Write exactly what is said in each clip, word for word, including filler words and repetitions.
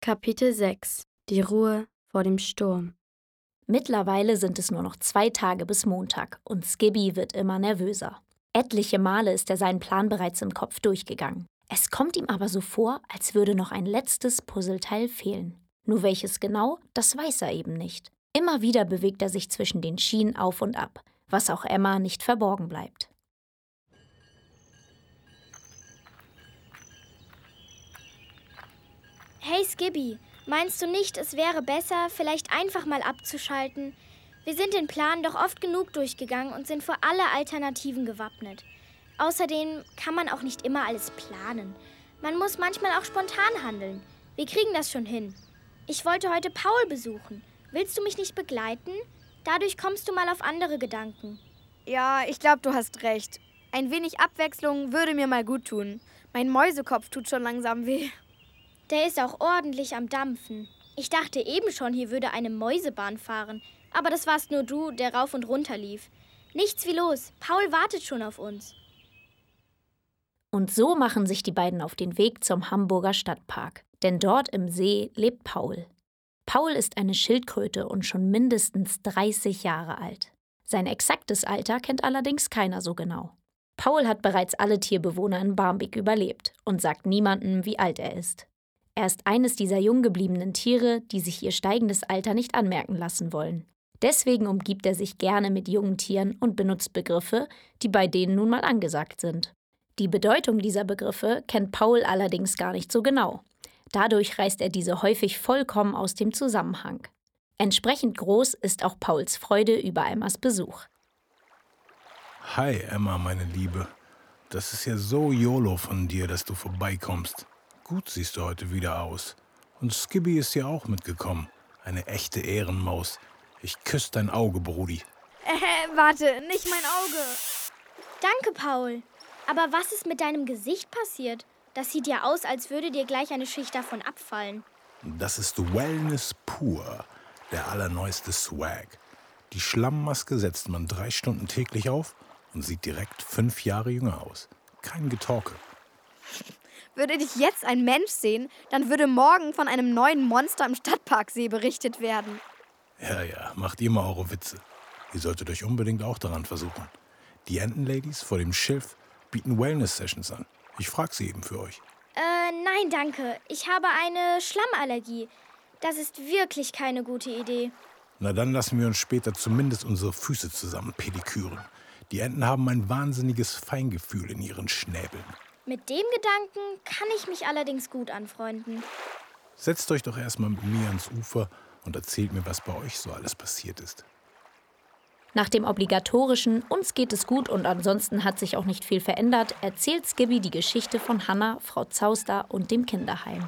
Kapitel sechs. Die Ruhe vor dem Sturm. Mittlerweile sind es nur noch zwei Tage bis Montag und Skibby wird immer nervöser. Etliche Male ist er seinen Plan bereits im Kopf durchgegangen. Es kommt ihm aber so vor, als würde noch ein letztes Puzzleteil fehlen. Nur welches genau, das weiß er eben nicht. Immer wieder bewegt er sich zwischen den Schienen auf und ab, was auch Emma nicht verborgen bleibt. Hey Skibby, meinst du nicht, es wäre besser, vielleicht einfach mal abzuschalten? Wir sind den Plan doch oft genug durchgegangen und sind für alle Alternativen gewappnet. Außerdem kann man auch nicht immer alles planen. Man muss manchmal auch spontan handeln. Wir kriegen das schon hin. Ich wollte heute Paul besuchen. Willst du mich nicht begleiten? Dadurch kommst du mal auf andere Gedanken. Ja, ich glaube, du hast recht. Ein wenig Abwechslung würde mir mal gut tun. Mein Mäusekopf tut schon langsam weh. Der ist auch ordentlich am Dampfen. Ich dachte eben schon, hier würde eine Mäusebahn fahren. Aber das warst nur du, der rauf und runter lief. Nichts wie los. Paul wartet schon auf uns. Und so machen sich die beiden auf den Weg zum Hamburger Stadtpark. Denn dort im See lebt Paul. Paul ist eine Schildkröte und schon mindestens dreißig Jahre alt. Sein exaktes Alter kennt allerdings keiner so genau. Paul hat bereits alle Tierbewohner in Barmbek überlebt und sagt niemandem, wie alt er ist. Er ist eines dieser jung gebliebenen Tiere, die sich ihr steigendes Alter nicht anmerken lassen wollen. Deswegen umgibt er sich gerne mit jungen Tieren und benutzt Begriffe, die bei denen nun mal angesagt sind. Die Bedeutung dieser Begriffe kennt Paul allerdings gar nicht so genau. Dadurch reißt er diese häufig vollkommen aus dem Zusammenhang. Entsprechend groß ist auch Pauls Freude über Emmas Besuch. Hi Emma, meine Liebe. Das ist ja so YOLO von dir, dass du vorbeikommst. Gut siehst du heute wieder aus. Und Skibby ist ja auch mitgekommen. Eine echte Ehrenmaus. Ich küsse dein Auge, Brudi. Äh, warte, nicht mein Auge. Danke, Paul. Aber was ist mit deinem Gesicht passiert? Das sieht ja aus, als würde dir gleich eine Schicht davon abfallen. Das ist Wellness pur. Der allerneueste Swag. Die Schlammmaske setzt man drei Stunden täglich auf und sieht direkt fünf Jahre jünger aus. Kein Getorke. Würde dich jetzt ein Mensch sehen, dann würde morgen von einem neuen Monster im Stadtparksee berichtet werden. Ja, ja, macht ihr mal eure Witze. Ihr solltet euch unbedingt auch daran versuchen. Die Entenladies vor dem Schiff bieten Wellness-Sessions an. Ich frage sie eben für euch. Äh, nein, danke. Ich habe eine Schlammallergie. Das ist wirklich keine gute Idee. Na, dann lassen wir uns später zumindest unsere Füße zusammen pediküren. Die Enten haben ein wahnsinniges Feingefühl in ihren Schnäbeln. Mit dem Gedanken kann ich mich allerdings gut anfreunden. Setzt euch doch erstmal mit mir ans Ufer und erzählt mir, was bei euch so alles passiert ist. Nach dem obligatorischen "Uns geht es gut und ansonsten hat sich auch nicht viel verändert" erzählt Skibby die Geschichte von Hannah, Frau Zauster und dem Kinderheim.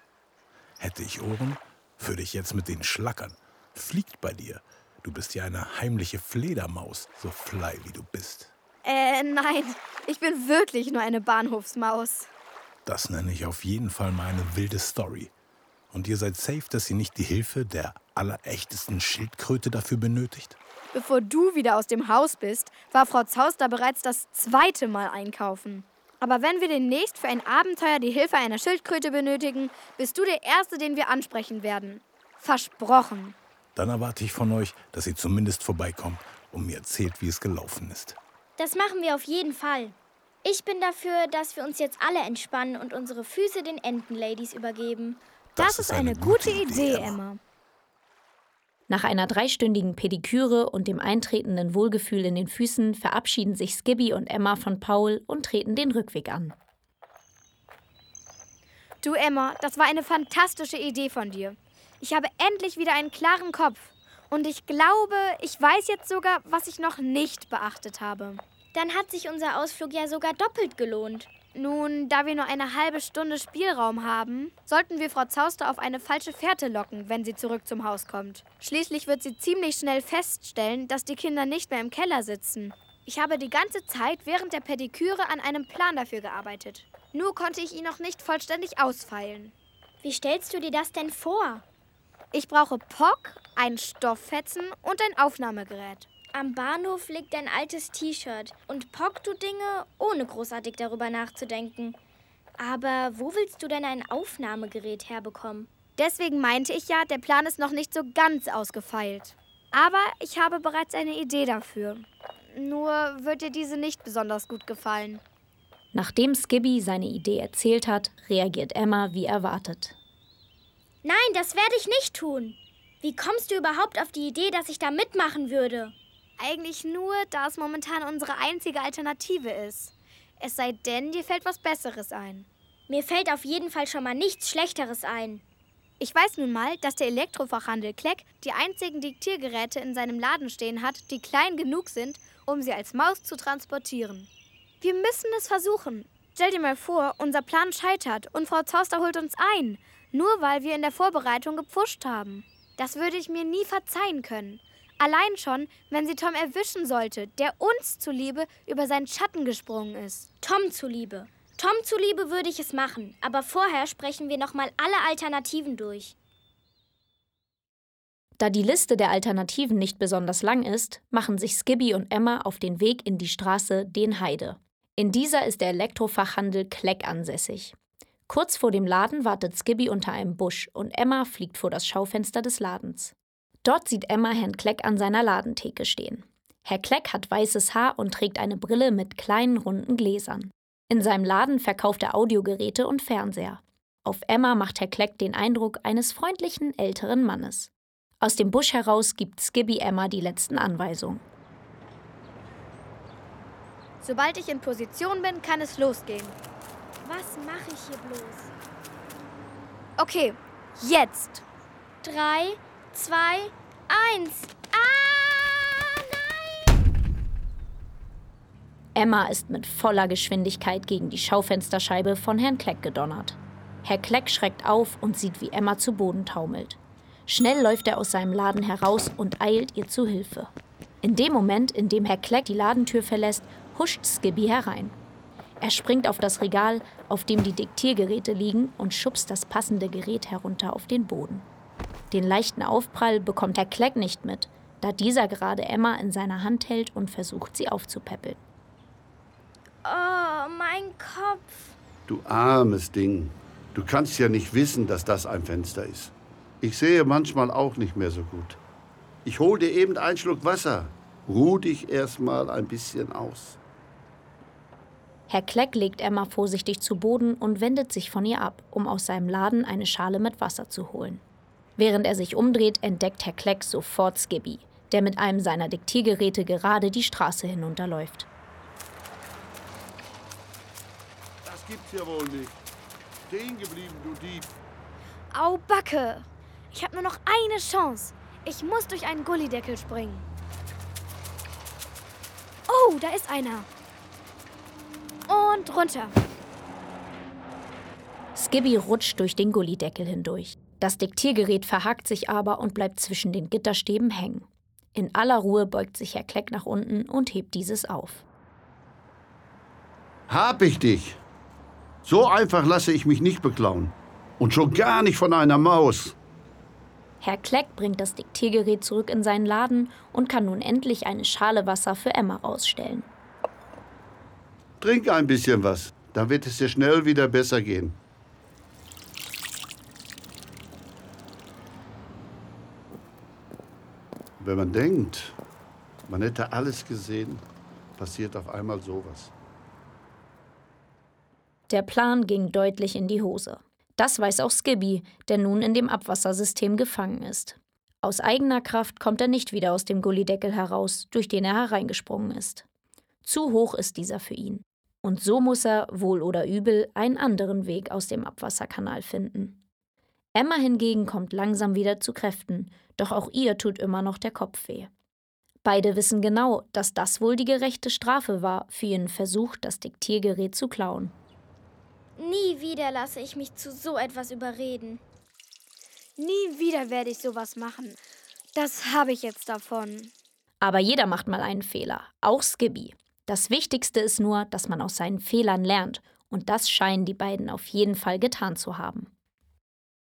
Hätte ich Ohren, würde ich jetzt mit denen schlackern. Fliegt bei dir. Du bist ja eine heimliche Fledermaus, so fly wie du bist. Äh, nein, ich bin wirklich nur eine Bahnhofsmaus. Das nenne ich auf jeden Fall mal eine wilde Story. Und ihr seid safe, dass ihr nicht die Hilfe der allerechtesten Schildkröte dafür benötigt? Bevor du wieder aus dem Haus bist, war Frau Zauster bereits das zweite Mal einkaufen. Aber wenn wir demnächst für ein Abenteuer die Hilfe einer Schildkröte benötigen, bist du der Erste, den wir ansprechen werden. Versprochen. Dann erwarte ich von euch, dass ihr zumindest vorbeikommt und mir erzählt, wie es gelaufen ist. Das machen wir auf jeden Fall. Ich bin dafür, dass wir uns jetzt alle entspannen und unsere Füße den Entenladies übergeben. Das, das ist eine, eine gute Idee, Emma. Emma. Nach einer dreistündigen Pediküre und dem eintretenden Wohlgefühl in den Füßen verabschieden sich Skibby und Emma von Paul und treten den Rückweg an. Du Emma, das war eine fantastische Idee von dir. Ich habe endlich wieder einen klaren Kopf. Und ich glaube, ich weiß jetzt sogar, was ich noch nicht beachtet habe. Dann hat sich unser Ausflug ja sogar doppelt gelohnt. Nun, da wir nur eine halbe Stunde Spielraum haben, sollten wir Frau Zauster auf eine falsche Fährte locken, wenn sie zurück zum Haus kommt. Schließlich wird sie ziemlich schnell feststellen, dass die Kinder nicht mehr im Keller sitzen. Ich habe die ganze Zeit während der Pediküre an einem Plan dafür gearbeitet. Nur konnte ich ihn noch nicht vollständig ausfeilen. Wie stellst du dir das denn vor? Ich brauche Pock, ein Stofffetzen und ein Aufnahmegerät. Am Bahnhof liegt ein altes T-Shirt und Pock tut Dinge, ohne großartig darüber nachzudenken. Aber wo willst du denn ein Aufnahmegerät herbekommen? Deswegen meinte ich ja, der Plan ist noch nicht so ganz ausgefeilt. Aber ich habe bereits eine Idee dafür. Nur wird dir diese nicht besonders gut gefallen. Nachdem Skibby seine Idee erzählt hat, reagiert Emma wie erwartet. Nein, das werde ich nicht tun. Wie kommst du überhaupt auf die Idee, dass ich da mitmachen würde? Eigentlich nur, da es momentan unsere einzige Alternative ist. Es sei denn, dir fällt was Besseres ein. Mir fällt auf jeden Fall schon mal nichts Schlechteres ein. Ich weiß nun mal, dass der Elektrofachhandel Kleck die einzigen Diktiergeräte in seinem Laden stehen hat, die klein genug sind, um sie als Maus zu transportieren. Wir müssen es versuchen. Stell dir mal vor, unser Plan scheitert und Frau Zauster holt uns ein, nur weil wir in der Vorbereitung gepfuscht haben. Das würde ich mir nie verzeihen können. Allein schon, wenn sie Tom erwischen sollte, der uns zuliebe über seinen Schatten gesprungen ist. Tom zuliebe. Tom zuliebe würde ich es machen, aber vorher sprechen wir noch mal alle Alternativen durch. Da die Liste der Alternativen nicht besonders lang ist, machen sich Skibby und Emma auf den Weg in die Straße Den Heide. In dieser ist der Elektrofachhandel Kleck ansässig. Kurz vor dem Laden wartet Skibby unter einem Busch und Emma fliegt vor das Schaufenster des Ladens. Dort sieht Emma Herrn Kleck an seiner Ladentheke stehen. Herr Kleck hat weißes Haar und trägt eine Brille mit kleinen runden Gläsern. In seinem Laden verkauft er Audiogeräte und Fernseher. Auf Emma macht Herr Kleck den Eindruck eines freundlichen, älteren Mannes. Aus dem Busch heraus gibt Skibby Emma die letzten Anweisungen. Sobald ich in Position bin, kann es losgehen. Was mache ich hier bloß? Okay, jetzt. Drei, zwei, eins. Ah, nein! Emma ist mit voller Geschwindigkeit gegen die Schaufensterscheibe von Herrn Kleck gedonnert. Herr Kleck schreckt auf und sieht, wie Emma zu Boden taumelt. Schnell läuft er aus seinem Laden heraus und eilt ihr zu Hilfe. In dem Moment, in dem Herr Kleck die Ladentür verlässt, huscht Skibby herein. Er springt auf das Regal, auf dem die Diktiergeräte liegen, und schubst das passende Gerät herunter auf den Boden. Den leichten Aufprall bekommt Herr Kleck nicht mit, da dieser gerade Emma in seiner Hand hält und versucht, sie aufzupäppeln. Oh, mein Kopf. Du armes Ding. Du kannst ja nicht wissen, dass das ein Fenster ist. Ich sehe manchmal auch nicht mehr so gut. Ich hol dir eben einen Schluck Wasser. Ruh dich erst mal ein bisschen aus. Herr Kleck legt Emma vorsichtig zu Boden und wendet sich von ihr ab, um aus seinem Laden eine Schale mit Wasser zu holen. Während er sich umdreht, entdeckt Herr Kleck sofort Skibby, der mit einem seiner Diktiergeräte gerade die Straße hinunterläuft. Das gibt's ja wohl nicht. Stehen geblieben, du Dieb. Au, Backe! Ich habe nur noch eine Chance. Ich muss durch einen Gullideckel springen. Oh, da ist einer. Und runter. Skibby rutscht durch den Gullideckel hindurch. Das Diktiergerät verhakt sich aber und bleibt zwischen den Gitterstäben hängen. In aller Ruhe beugt sich Herr Kleck nach unten und hebt dieses auf. Hab ich dich. So einfach lasse ich mich nicht beklauen. Und schon gar nicht von einer Maus. Herr Kleck bringt das Diktiergerät zurück in seinen Laden und kann nun endlich eine Schale Wasser für Emma ausstellen. Trink ein bisschen was, dann wird es dir schnell wieder besser gehen. Wenn man denkt, man hätte alles gesehen, passiert auf einmal sowas. Der Plan ging deutlich in die Hose. Das weiß auch Skibby, der nun in dem Abwassersystem gefangen ist. Aus eigener Kraft kommt er nicht wieder aus dem Gullideckel heraus, durch den er hereingesprungen ist. Zu hoch ist dieser für ihn. Und so muss er, wohl oder übel, einen anderen Weg aus dem Abwasserkanal finden. Emma hingegen kommt langsam wieder zu Kräften, doch auch ihr tut immer noch der Kopf weh. Beide wissen genau, dass das wohl die gerechte Strafe war für ihren Versuch, das Diktiergerät zu klauen. Nie wieder lasse ich mich zu so etwas überreden. Nie wieder werde ich sowas machen. Das habe ich jetzt davon. Aber jeder macht mal einen Fehler, auch Skibby. Das Wichtigste ist nur, dass man aus seinen Fehlern lernt, und das scheinen die beiden auf jeden Fall getan zu haben.